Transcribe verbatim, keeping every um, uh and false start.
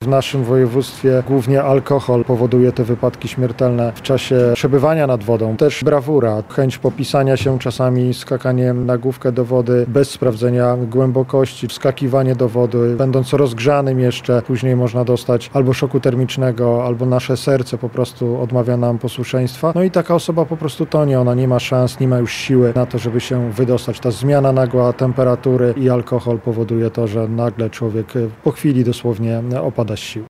W naszym województwie głównie alkohol powoduje te wypadki śmiertelne w czasie przebywania nad wodą. Też brawura, chęć popisania się, czasami skakanie na główkę do wody bez sprawdzenia głębokości, wskakiwanie do wody, będąc rozgrzanym jeszcze, później można dostać albo szoku termicznego, albo nasze serce po prostu odmawia nam posłuszeństwa. No i taka osoba po prostu tonie, ona nie ma szans, nie ma już siły na to, żeby się wydostać. Ta zmiana nagła temperatury i alkohol powoduje to, że nagle człowiek po chwili dosłownie opada z sił.